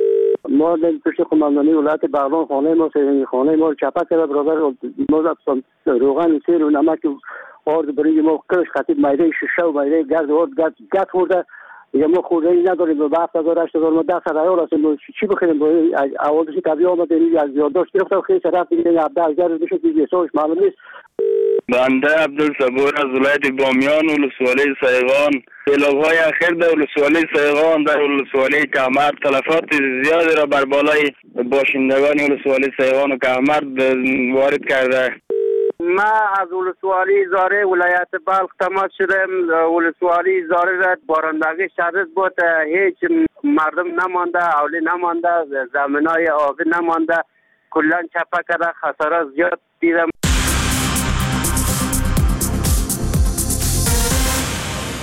ما در پشت قماندانی ولایت بغلان خانه ما سیرنگی خانه ما چپا کرده برابر ما روغن سیر و نمک آرد برای ما کرش خطیب میده شیشه و میده گرد آرد گرد گرد خورده. یا ما خورده ای نداریم به هفت هزار هشت هزار ما ده سر ایال هستیم. چی بخیریم اولشی طبیعی آمده این از یادداشت گرفتم خیلی رفت دیگه عبده هزار بشه دیگه سوش معلوم نیست. بنده عبدالصبور از ولایت بامیان ولسوالی سیغان. سیلاب‌های اخیر در ولسوالی سیغان در ولسوالی کهمرد تلفات زیادی را بر بالای باشندگان ولسوالی سیغان و کهمرد وارد کرده. ما از ولسوالی زاره ولایت بلخ تماس شدم. ولسوالی زاره را بارندگی شدید بود، هیچ مردم نمانده، اولی نمانده، زمینای آبی نمانده، کلا چپا کرده، خسارات زیاد دیدم.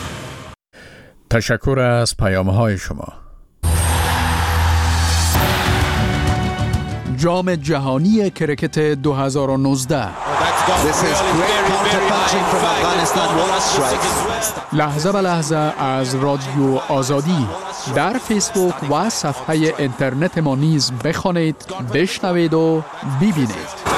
تشکر از پیام‌های شما. جام جهانی کرکت دو هزار و نوزده. لحظه به لحظه از رادیو آزادی در فیسبوک و صفحه اینترنت ما نیز بخوانید، بشنوید و ببینید.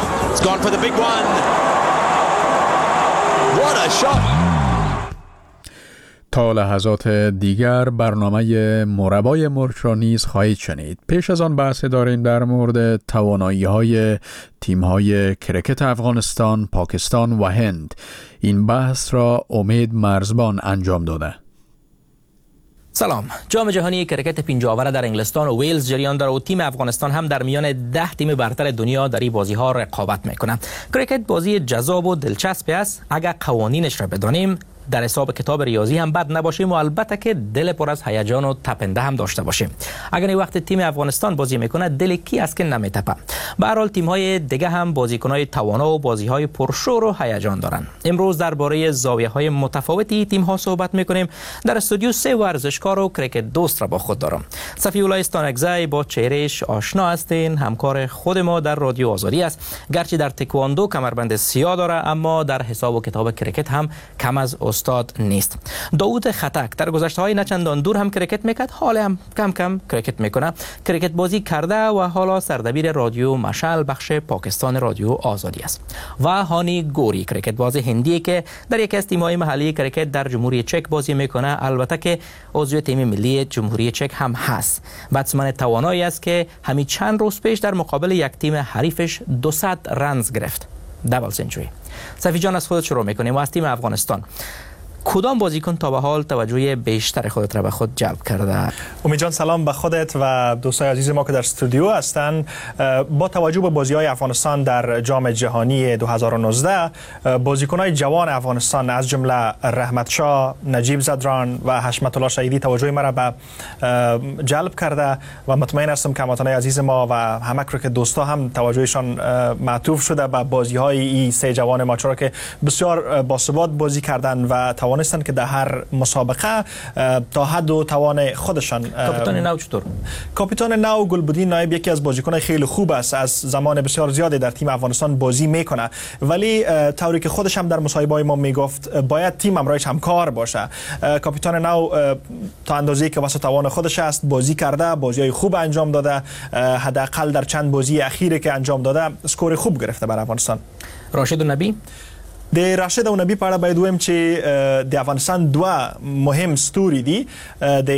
تا لحظات دیگر برنامه مربای مرچ را نیز خواهید شنید. پیش از آن بحث داریم در مورد توانایی‌های تیم‌های کرکت افغانستان، پاکستان و هند. این بحث را امید مرزبان انجام داده. سلام. جام جهانی کرکت پنجاوره در انگلستان و ویلز جریان داره و تیم افغانستان هم در میان ده تیم برتر دنیا در این بازی ها رقابت میکنه. کرکت بازی جذاب و دلچسبی است اگر قوانینش را بدانیم، در حساب کتاب ریاضی هم بد نباشیم و البته که دل پر از هیجان و تپنده هم داشته باشیم. اگر این وقت تیم افغانستان بازی میکنه دل کی است که نمیتپه. به هر حال تیم های دیگه هم بازیکنای توانا و بازی های پرشور و هیجان دارن. امروز درباره زاویه های متفاوتی تیم ها صحبت میکنیم. در استودیو سه ورزشکار و کرکت دوست را با خود دارم. صفی الله استانکزی با چهرهش آشنا هستین، همکار خود ما در رادیو آزادی است. گرچه در تکواندو کمربند سیاه داره اما در حساب و کتاب کرکت هم کم از استاد نیست. داوود خطک در گذشته‌های نچندان دور هم کرکت میکرد، حالا هم کم کم کرکت میکنه. کرکت بازی کرده و حالا سردبیر رادیو مشعل بخش پاکستان رادیو آزادی است. و هانی گوری کرکت باز هندی که در یک از تیم‌های محلی کرکت در جمهوری چک بازی میکنه، البته که عضو تیم ملی جمهوری چک هم هست. بتسمن توانایی است که همین چند روز پیش در مقابل یک تیم حریفش دویست رنز گرفت. دبل سنچوری. صفی جان از خودت شروع میکنیم و از تیم افغانستان. کدام بازیکن تا به حال توجه بیشتر خودت را به خود جلب کرده؟ امید جان سلام به خودت و دوستای عزیز ما که در استودیو هستند. با توجه به بازی‌های افغانستان در جام جهانی دو هزار و نوزده، بازیکن‌های جوان افغانستان از جمله رحمت شاه، نجیب زدران و حشمت الله شهیدی توجه مرا به جلب کرده و مطمئن هستم که هموطنان عزیز ما و همه کرکت دوستا هم توجهشان معطوف شده به بازی‌های این سه جوان ما، چرا که بسیار باثبات بازی کردند و توانستند که در هر مسابقه تا حد و توان خودشان. کاپیتان نو چطور؟ کاپیتان نو گلبدین نایب یکی از بازیکنان خیلی خوب است، از زمان بسیار زیادی در تیم افغانستان بازی میکنه، ولی طوری که خودش هم در مصاحبه‌های ما میگفت باید تیم همراهش همکار باشه. کاپیتان نو تا اندازه‌ای که واسه توان خودش است بازی کرده، بازی‌های خوب انجام داده، حداقل در چند بازی اخیری که انجام داده اسکور خوب گرفته بر افغانستان. راشد نبی د راشد او نبی په اړه باید ویم چې د افغانستان دوه مهم ستوري دي. د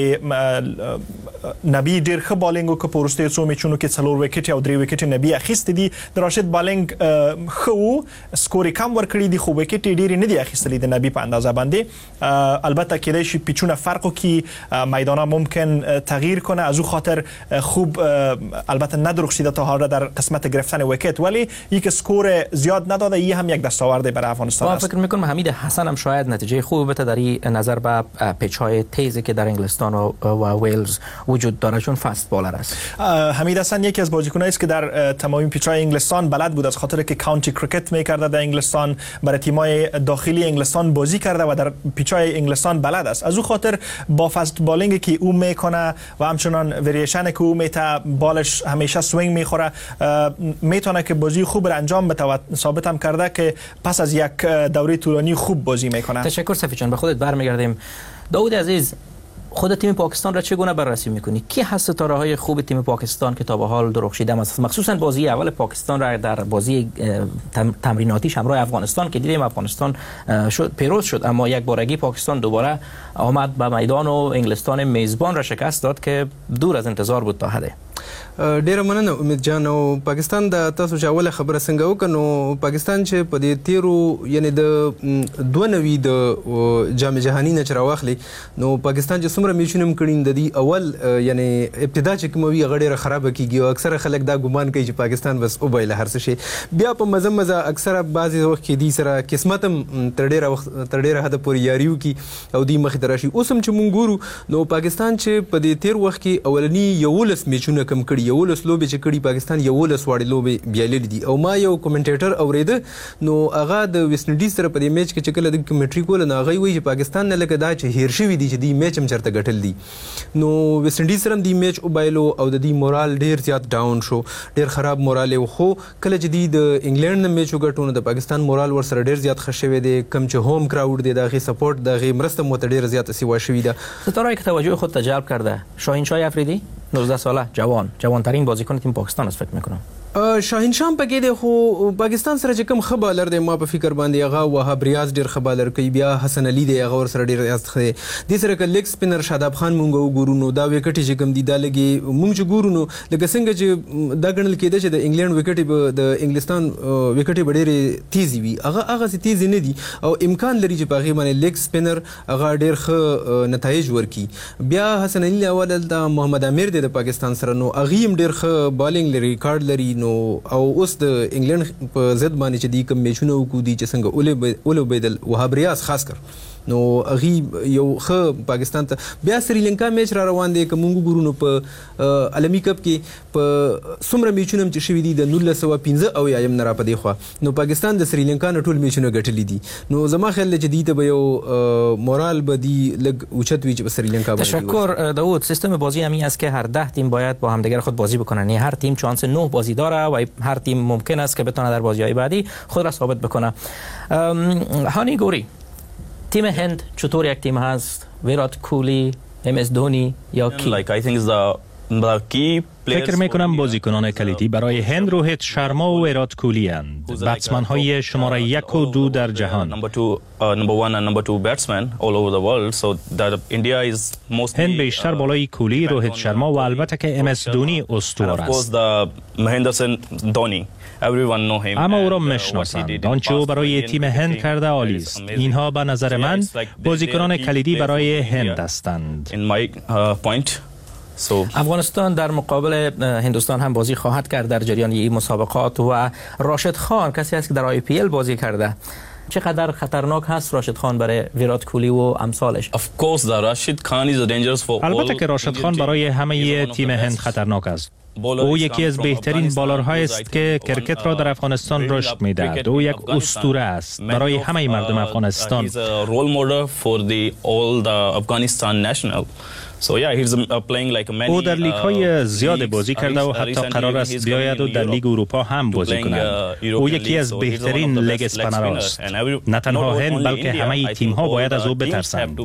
نبی ډیر ښه بالینګ وکړ په وروستیو څو میچونو کې، څلور وکټ او درې وکټ نبی اخیستې دي. د راشد بالینګ ښه و، سکور کم ورکړي دي خو وکټ ډیر نه دي اخیستلي د نبی په اندازه باندې. البته کېدای شي پیچونه فرق وکړي، میدانا ممکن تغییر کنه، از او خاطر خوب البته ندرخشیده تا حالا در قسمت گرفتن وکت، ولی یک سکور زیاد نداده. این هم یک دستاورد برای افغانستان است. من فکر میکنم حمید حسن هم شاید نتیجه خوبی بده در این نظر به پیچ‌های تیزی که در انگلستان و, و ویلز وجود داره، چون فست بالر است. حمید حسن یکی از بازیکنایی است که در تمام پیچ‌های انگلستان بلد بود، از خاطر که کانتی کرکت می‌کرده در انگلستان، برای تیم‌های داخلی انگلستان بازی کرده و در پیچ‌های انگلستان بلد است. از او خاطر با فست بالینگی که او میکنه و همچنان وریشن که او میته بالش همیشه سوینگ میخوره، میتونه که بازی خوب را انجام بده و ثابت هم کرده که پس از یک دوره طولانی خوب بازی میکنه. تشکر صفی جان. به خودت برمیگردیم. داوود عزیز، خود تیم پاکستان را چگونه بررسی میکنی؟ کی هست ستاره های خوب تیم پاکستان که تا به حال درخشیده است؟ مخصوصا بازی اول پاکستان را در بازی تمریناتیش همراه افغانستان که دیدیم افغانستان شد پیروز شد، اما یک بارگی پاکستان دوباره آمد به میدان و انگلستان میزبان را شکست داد که دور از انتظار بود تا حد. ډیره مننه امید جان. او پاکستان د تاسو چې اوله خبره څنګه وکړو، پاکستان چې په دې تیرو یعنی د دوه نوي د جام جهانی نه چرواخلی، نو پاکستان چې څومره میچونه کړي د دې اول یعنی ابتدا چې کوموي غړي خراب کیږي او اکثره خلک دا ګمان کوي چې پاکستان بس او بایله هر څه شي، بیا په مزه مزه اکثره بعضی وخت کې دي سره قسمت هم تر ډیره وخت تر ډیره حد پورې یاریو کی او دی مخ درشي. اوس هم چې مونږ ګورو نو پاکستان چې په دې تیر وخت کې اولنی یولس میچونه کم کړي یو لس لوبې چې کړي پاکستان یو لس واړې لوبې بیایلې دي او ما یو کومنټیټر اورېده نو هغه د ویسټ انډیز سره په دې میچ کې چې کله د کمنټري کول نو هغه وایي چې پاکستان نه لکه دا چې هیر شوی دي چې دې میچ هم چرته ګټل دي نو ویسټ انډیز سره دې میچ وبایلو او د دې مورال ډیر زیات ډاون شو ډیر خراب مورال خو کله چې دې د انګلند نه میچ وګټو نو د پاکستان مورال ور سره ډیر زیات ښه شوی دی کم چې هوم کراود دی دغه سپورټ دغه مرسته مو ډیر زیات سیوا شوی ده ستاره که توجه خود جلب کرده شاهین شاه افریدی نوزده ساله جوان جوانترین بازیکن تیم پاکستان است فکر میکنم شاهین شاه پکې دی خو پاکستان سره چې کوم ښه بالر دی ما په فکر باندې هغه وهاب ریاض ډیر ښه بالر کوي بیا حسن علي دی هغه ور سره ډیر ریاض ښه دی دې سره که لیګ سپینر شاداب خان مونږ وګورو نو دا وکټ چې کوم دی دا لګي مونږ چې ګورو نو لکه څنګه چې دا ګڼل کېده چې د انګلند وکټ د انګلستان وکټ ډېرې تیزی وي هغه هغه سي تیزی نه دي او امکان لري چې په هغه باندې لیګ سپینر هغه ډیر ښه نتایج ورکي بیا حسن علي اول د محمد امیر دی د پاکستان سره نو هغه هم ډیر ښه بالینګ لري ریکارډ لري نو او اوس د انګلند په ضد باندې چې دی کوم میچونه وکړي دي چې څنګه اولې اولې بدل وهاب ریاض خاص کر نو هغه یو ښه پاکستان ته بیا سریلانکا میچ را روان دی کوم ګورو نو په عالمی کپ کې په څومره میچونه چې شوي دي د نولس سوه پنځه او یایم نه را پدې خو نو پاکستان د سریلانکا نه ټول میچونه ګټلي دي نو زما خیال چې دی ته به یو مورال به دی لګ اوچت وي چې په سریلانکا باندې تشکر داوود سیستم بازی همین است که هر ده تیم باید با همدیگر خود بازی بکنن یعنی هر تیم شانس نه بازی داره و هر تیم ممکن است که بتونه در بازی‌های بعدی خود را ثابت بکنه هانی گوری تیم هند چطور یک تیم هست ویرات کوهلی ام اس دونی یا کی like I think is the the key فکر میکنم بازیکنان کلیدی برای هند روهیت شرما و ویرات کوهلی اند بتسمن های شماره یک و دو در جهان هند بیشتر بالای کوهلی روهیت شرما و البته که ام اس دونی اسطوره است اما او را میشناسند آنچه او برای تیم هند کرده عالی است اینها به نظر من بازیکنان کلیدی برای هند هستند So. افغانستان در مقابل هندوستان هم بازی خواهد کرد در جریان این مسابقات و راشد خان کسی است که در آی پی ال بازی کرده چقدر خطرناک هست راشد خان برای ویرات کوهلی و امثالش Of course the Rashid Khan is dangerous for البته که راشد خان برای همه تیم هند خطرناک است او یکی از بهترین بالرهایی است که کرکت را در افغانستان رشد می‌دهد. او یک اسطوره است برای همه مردم افغانستان. او در لیگ های زیاد بازی کرده و حتی قرار است بیاید و در لیگ اروپا هم بازی کند. او یکی از بهترین لیگ اسپانر است. نه تنها هند بلکه همه تیم ها باید از او بترسند.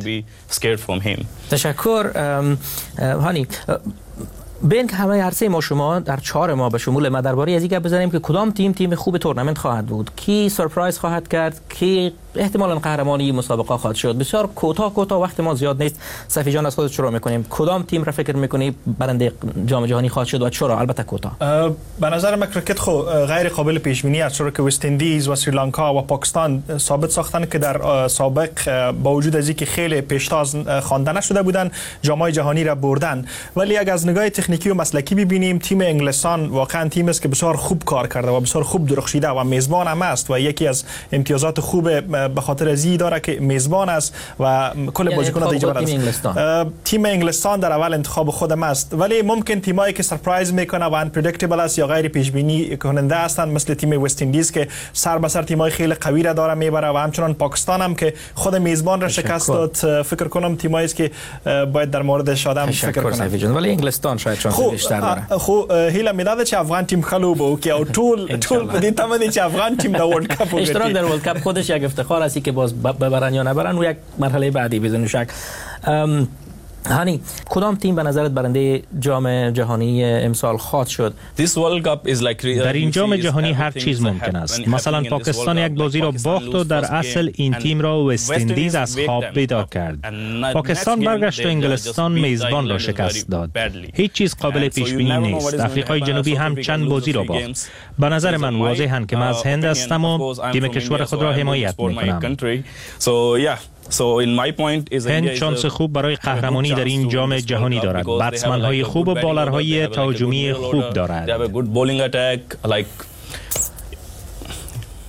تشکر هانی. بین که همه عرصه ما شما در چهار ما به شمول ما درباره از اینکه بزنیم که کدام تیم تیم خوب تورنمنت خواهد بود، کی سورپرایز خواهد کرد، کی احتمالاً قهرمانی مسابقه خواهد شد. بسیار کوتاه کوتاه وقت ما زیاد نیست. صفی جان از خودت شروع میکنیم. کدام تیم را فکر میکنی برنده جام جهانی خواهد شد و چرا؟ البته کوتاه. به نظر من کرکت خو غیر قابل پیش بینی است، چون که وست اندیز و سریلانکا و پاکستان ثابت ساختن که در سابق با وجود از اینکه خیلی پیشتاز خوانده نشده بودن جام جهانی را بردن. ولی اگر از نگاه تکنیکی و مسلکی ببینیم تیم انگلستان واقعا تیم است که بسیار خوب کار کرده و بسیار خوب درخشیده و میزبان هم است و یکی از امتیازات خوب به خاطر ازی داره که میزبان است و کل بازیکنان دیگه برند. تیم انگلستان در اول انتخاب خودم است، ولی ممکن تیمایی که سرپرایز میکنه و ان پردیکتبل است یا غیر پیش بینی کننده هستند مثل تیم وست اندیز که سر به سر تیمای خیلی قوی را داره میبره و همچنان پاکستان هم که خود میزبان را شکست داد. فکر کنم تیمایی است که باید در موردش آدم فکر کنه. ولی انگلستان شاید چون بیشتر داره. خو هیله میداده چې افغان تیم خلوبه او که او ټول ټول په دې تمه دي چې افغان تیم د ورلد کپ وګټي. اشتراک در ورلد کپ خودش یک افتخار است که باز ببرن یا نبرن و یک مرحله بعدی بدون شک. هانی کدام تیم به نظرت برنده جام جهانی امسال خواهد شد؟ در این جام جهانی هر چیز ممکن است. مثلا پاکستان یک بازی را باخت و در اصل این تیم را وست اندیز از خواب بیدار کرد. پاکستان برگشت و انگلستان میزبان را شکست داد. هیچ چیز قابل پیش بینی نیست. آفریقای جنوبی هم چند بازی را باخت. به نظر من واضحاً که من از هند هستم و تیم کشور خود را حمایت می‌کنم. So in my point is هند شانس خوب برای قهرمانی در این جام جهانی دارد. بتسمن های خوب و بالرهای تهاجمی خوب دارد.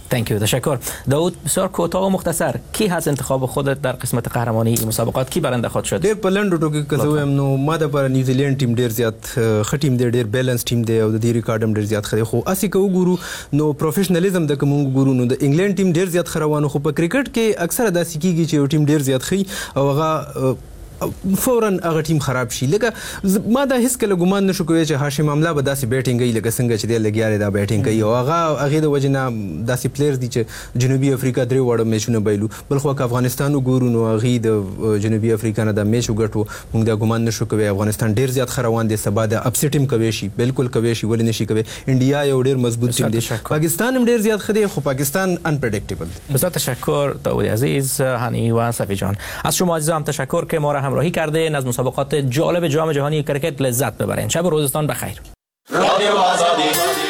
تانکیو، تشکر. داود، بسیار کوتاه و مختصر، کی هست انتخاب خودت در قسمت قهرمانی این مسابقات؟ کی برنده خود شد؟ ډیر په لنډو ټکو کې زه نو ما د پر نیوزیلند ټیم ډیر زیات ښه ټیم دی، ډیر بیلانس ټیم دی او د دې ریکارډ هم ډیر زیات ښه دی. خو اسی که وګورو نو پروفیشنالیزم د کوم وګورو نو د انګلند ټیم ډیر زیات خروانو. خو په کرکټ کې اکثره داسې کیږي چې یو ټیم ډیر زیات ښه او هغه فورا هغه ټیم خراب شي. لکه ما دا هیڅ کله ګمان نشو کوي چې هاشم املا به داسې بیټینګ کوي لکه څنګه چې دی لګیاري دا بیټینګ کوي او هغه هغه د وجنه داسې پلیئرز دي چې جنوبي افریقا درې وړ میچونه بایلو. بل خو افغانستان وګورو نو هغه د جنوبي افریقا نه د میچ وګټو. موږ دا ګمان نشو کوي افغانستان ډیر زیات خروان دي، سبا د اپسیټ ټیم کوي شي، بالکل کوي شي، ولې نشي کوي. انډیا یو ډیر مضبوط ټیم دی، پاکستان هم ډیر زیات خدي، خو پاکستان انپریډکټیبل. بسیار تشکر داود عزیز، هانی و صفی جان. از شما عزیزان تشکر که ما را همراهی کردین. از مسابقات جالب جام جهانی کرکت لذت ببرین. شب و روزتان بخیر. رادیو آزادی.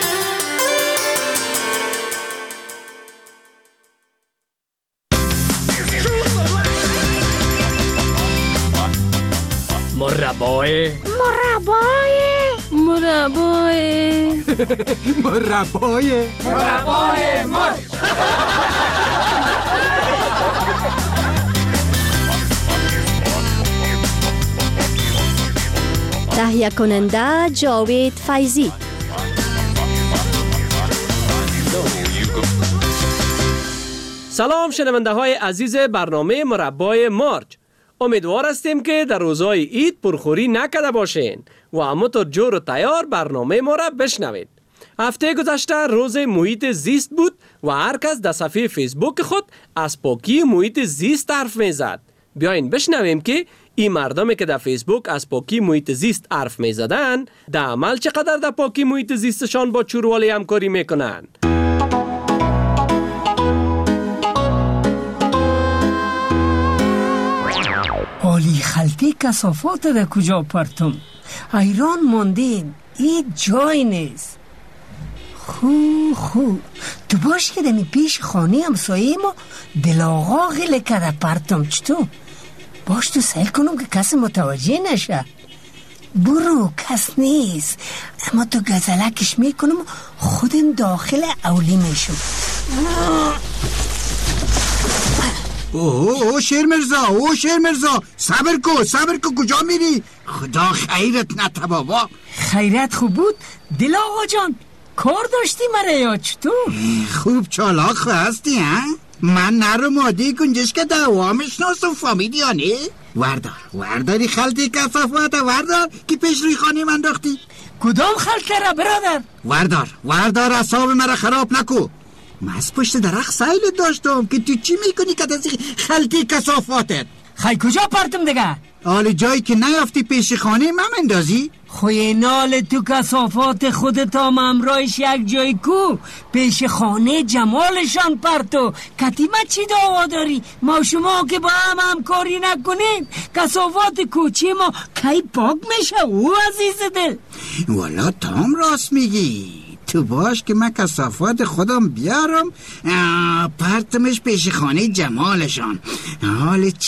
مربای مربای مربای مربای مربای مر تهیه کننده جاوید فیضی. سلام شنونده های عزیز برنامه مربای مارج. امیدوار هستیم که در روزهای عید پرخوری نکرده باشین و همونطور جور و تیار برنامه ما را بشنوید. هفته گذشته روز محیط زیست بود و هر کس در صفحه فیسبوک خود از پاکی محیط زیست حرف میزد. بیاین بشنویم که این مردمی که در فیسبوک از پاکی محیط زیست حرف میزدن در عمل چقدر در پاکی محیط زیستشان با چوروالی همکاری میکنن. آلی خلطی کثافات در کجا پرتم؟ ایران ماندیم، این جای نیست. خو خو تو باش که دمی پیش خانه همسایه ما دلاغا غیله کده پرتم. چطور؟ باش تو سیل کنم که کسی متوجه نشه. برو کس نیست، اما تو گزلکش میکنم خودم داخل اولی میشم. اوه اوه شیر مرزا، اوه شیر مرزا، صبر کو صبر کو، کجا میری؟ خدا خیرت نده بابا. خیرت خوب بود دل آقا جان، کار داشتی مره یا چطور؟ خوب چالاک هستی ها؟ من نرو مادی گنجش که دوامش ناسم فامیلیانه. وردار ورداری خلطی کثافات وردار که پیش روی خانه من انداختی. کدام خلطه را برادر؟ وردار وردار اعصاب مرا خراب نکو. من از پشت درخت سایل داشتم که تو چی میکنی که از خلطی کثافاتت؟ خی کجا پرتم دیگه؟ حال جایی که نیافتی پیش خانه من اندازی؟ خوی نال تو کثافات خودت هم امرایش یک جای کو پیش خانه جمالشان پرتو. کتیمه چی دعوا داری؟ ما شما که با هم همکاری نکنیم کثافات کوچی ما کی پاک میشه او عزیز دل؟ والا تام راست میگی. تو باش که من کثافات خودم بیارم پرتمش پیش خانه جمالشان. حال